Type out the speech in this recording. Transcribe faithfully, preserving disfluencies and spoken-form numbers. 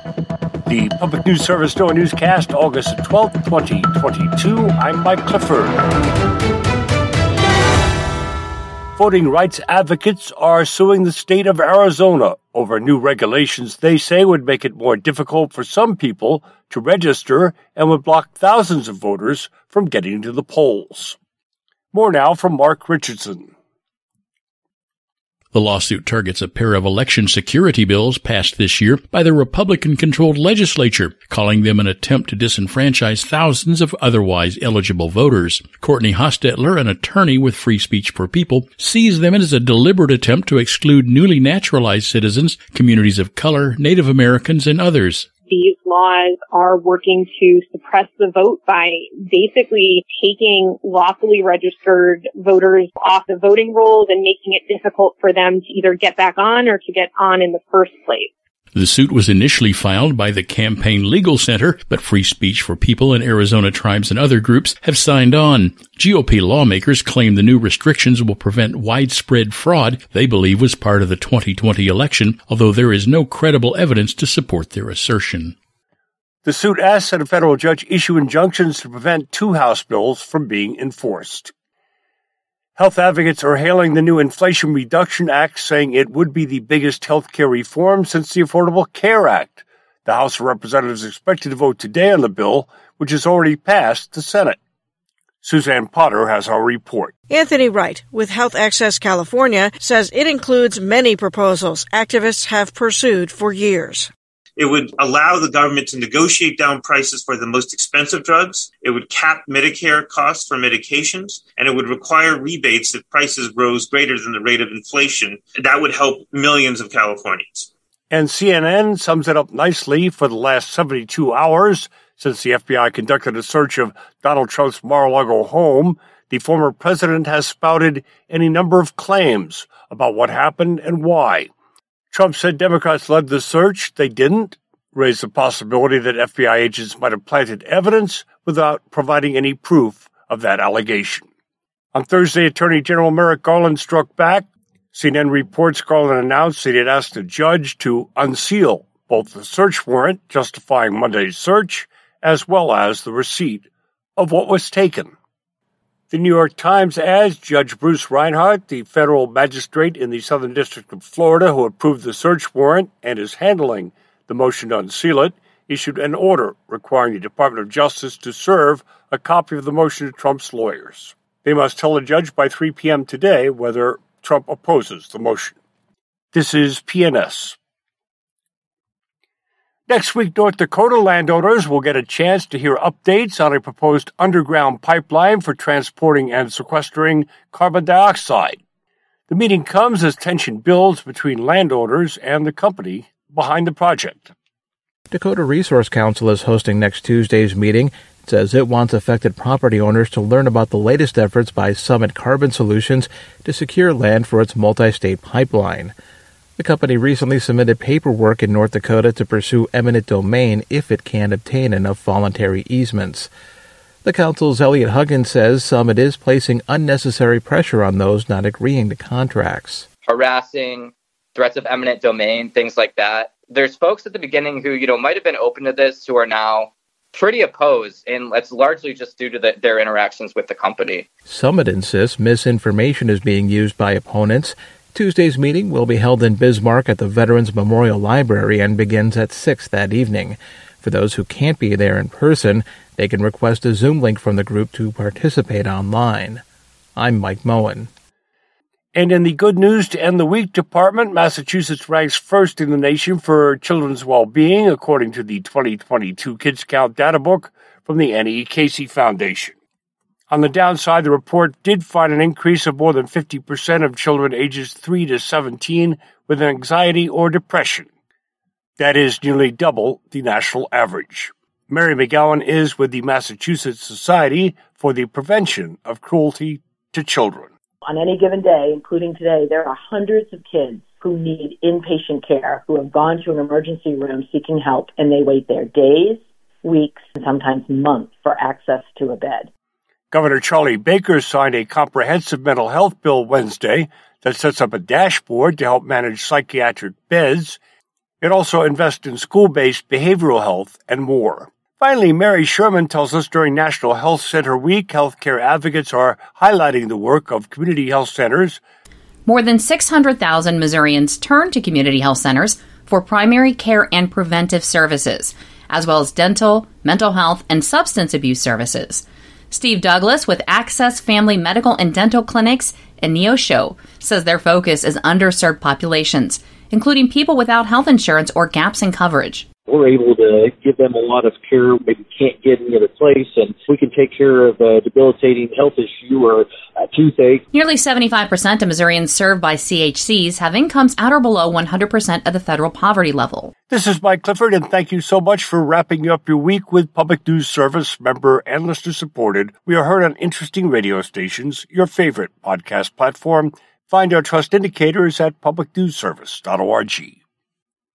The Public News Service NOAA Newscast, August twelfth, twenty twenty-two. I'm Mike Clifford. Voting rights advocates are suing the state of Arizona over new regulations they say would make it more difficult for some people to register and would block thousands of voters from getting to the polls. More now from Mark Richardson. The lawsuit targets a pair of election security bills passed this year by the Republican-controlled legislature, calling them an attempt to disenfranchise thousands of otherwise eligible voters. Courtney Hostetler, an attorney with Free Speech for People, sees them as a deliberate attempt to exclude newly naturalized citizens, communities of color, Native Americans, and others. These laws are working to suppress the vote by basically taking lawfully registered voters off the voting rolls and making it difficult for them to either get back on or to get on in the first place. The suit was initially filed by the Campaign Legal Center, but Free Speech for People and Arizona Tribes and other groups have signed on. G O P lawmakers claim the new restrictions will prevent widespread fraud they believe was part of the twenty twenty election, although there is no credible evidence to support their assertion. The suit asks that a federal judge issue injunctions to prevent two House bills from being enforced. Health advocates are hailing the new Inflation Reduction Act, saying it would be the biggest health care reform since the Affordable Care Act. The House of Representatives is expected to vote today on the bill, which has already passed the Senate. Suzanne Potter has our report. Anthony Wright with Health Access California says it includes many proposals activists have pursued for years. It would allow the government to negotiate down prices for the most expensive drugs. It would cap Medicare costs for medications, and it would require rebates if prices rose greater than the rate of inflation. That would help millions of Californians. And C N N sums it up nicely. For the last seventy-two hours, since the F B I conducted a search of Donald Trump's Mar-a-Lago home, the former president has spouted any number of claims about what happened and why. Trump said Democrats led the search. They didn't. Raised the possibility that F B I agents might have planted evidence without providing any proof of that allegation. On Thursday, Attorney General Merrick Garland struck back. C N N reports Garland announced that he had asked a judge to unseal both the search warrant justifying Monday's search as well as the receipt of what was taken. The New York Times adds Judge Bruce Reinhart, the federal magistrate in the Southern District of Florida who approved the search warrant and is handling the motion to unseal it, issued an order requiring the Department of Justice to serve a copy of the motion to Trump's lawyers. They must tell the judge by three p.m. today whether Trump opposes the motion. This is P N S. Next week, North Dakota landowners will get a chance to hear updates on a proposed underground pipeline for transporting and sequestering carbon dioxide. The meeting comes as tension builds between landowners and the company behind the project. Dakota Resource Council is hosting next Tuesday's meeting. It says it wants affected property owners to learn about the latest efforts by Summit Carbon Solutions to secure land for its multi-state pipeline. The company recently submitted paperwork in North Dakota to pursue eminent domain if it can obtain enough voluntary easements. The council's Elliot Huggins says Summit is placing unnecessary pressure on those not agreeing to contracts. Harassing, threats of eminent domain, things like that. There's folks at the beginning who, you know, might have been open to this who are now pretty opposed, and it's largely just due to the, their interactions with the company. Summit insists misinformation is being used by opponents. Tuesday's meeting will be held in Bismarck at the Veterans Memorial Library and begins at six that evening. For those who can't be there in person, they can request a Zoom link from the group to participate online. I'm Mike Moen. And in the good news to end the week department, Massachusetts ranks first in the nation for children's well-being, according to the twenty twenty-two Kids Count data book from the Annie E. Casey Foundation. On the downside, the report did find an increase of more than fifty percent of children ages three to seventeen with anxiety or depression. That is nearly double the national average. Mary McGowan is with the Massachusetts Society for the Prevention of Cruelty to Children. On any given day, including today, there are hundreds of kids who need inpatient care, who have gone to an emergency room seeking help, and they wait there days, weeks, and sometimes months for access to a bed. Governor Charlie Baker signed a comprehensive mental health bill Wednesday that sets up a dashboard to help manage psychiatric beds. It also invests in school-based behavioral health and more. Finally, Mary Sherman tells us during National Health Center Week, healthcare advocates are highlighting the work of community health centers. More than six hundred thousand Missourians turn to community health centers for primary care and preventive services, as well as dental, mental health, and substance abuse services. Steve Douglas with Access Family Medical and Dental Clinics and Neosho says their focus is underserved populations, including people without health insurance or gaps in coverage. We're able to give them a lot of care maybe can't get any other place, and we can take care of a debilitating health issue or a toothache. Nearly seventy-five percent of Missourians served by C H Cs have incomes at or below one hundred percent of the federal poverty level. This is Mike Clifford, and thank you so much for wrapping up your week with Public News Service, member and listener supported. We are heard on interesting radio stations, your favorite podcast platform. Find our trust indicators at public news service dot org.